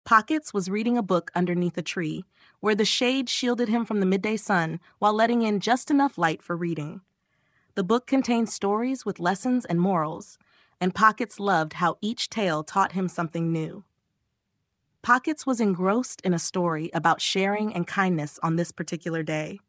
Pockets was reading a book underneath a tree, where the shade shielded him from the midday sun while letting in just enough light for reading. The book contained stories with lessons and morals, and Pockets loved how each tale taught him something new. Pockets was engrossed in a story about sharing and kindness on this particular day.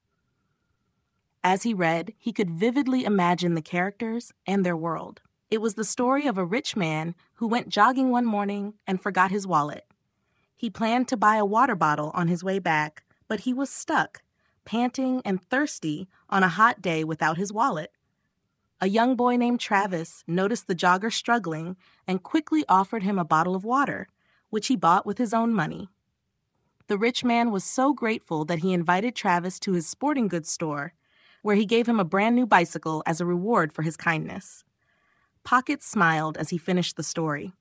As he read, he could vividly imagine the characters and their world. It was the story of a rich man who went jogging one morning and forgot his wallet. He planned to buy a water bottle on his way back, but he was stuck, panting and thirsty on a hot day without his wallet. A young boy named Travis noticed the jogger struggling and quickly offered him a bottle of water, which he bought with his own money. The rich man was so grateful that he invited Travis to his sporting goods store, where he gave him a brand new bicycle as a reward for his kindness. Pockets smiled as he finished the story.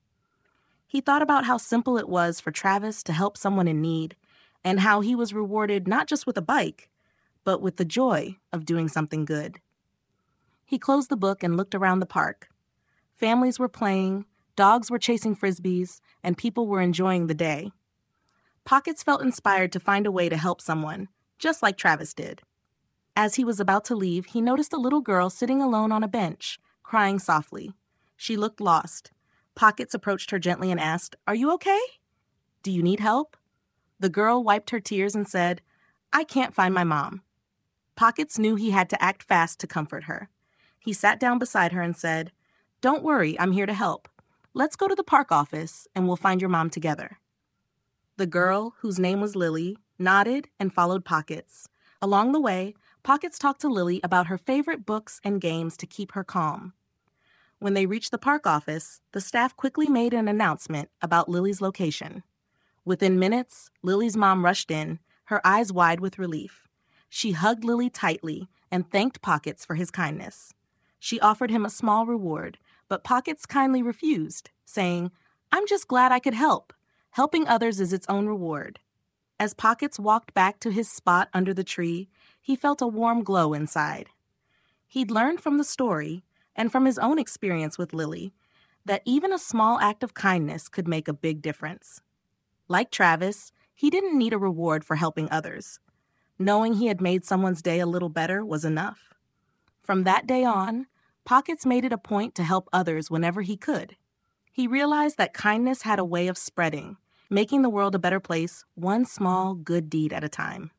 He thought about how simple it was for Travis to help someone in need, and how he was rewarded not just with a bike, but with the joy of doing something good. He closed the book and looked around the park. Families were playing, dogs were chasing frisbees, and people were enjoying the day. Pockets felt inspired to find a way to help someone, just like Travis did. As he was about to leave, he noticed a little girl sitting alone on a bench, crying softly. She looked lost. Pockets approached her gently and asked, "Are you okay? Do you need help?" The girl wiped her tears and said, "I can't find my mom." Pockets knew he had to act fast to comfort her. He sat down beside her and said, "Don't worry, I'm here to help. Let's go to the park office and we'll find your mom together." The girl, whose name was Lily, nodded and followed Pockets. Along the way, Pockets talked to Lily about her favorite books and games to keep her calm. When they reached the park office, the staff quickly made an announcement about Lily's location. Within minutes, Lily's mom rushed in, her eyes wide with relief. She hugged Lily tightly and thanked Pockets for his kindness. She offered him a small reward, but Pockets kindly refused, saying, "I'm just glad I could help. Helping others is its own reward." As Pockets walked back to his spot under the tree, he felt a warm glow inside. He'd learned from the story, and from his own experience with Lily, that even a small act of kindness could make a big difference. Like Travis, he didn't need a reward for helping others. Knowing he had made someone's day a little better was enough. From that day on, Pockets made it a point to help others whenever he could. He realized that kindness had a way of spreading, making the world a better place, one small good deed at a time.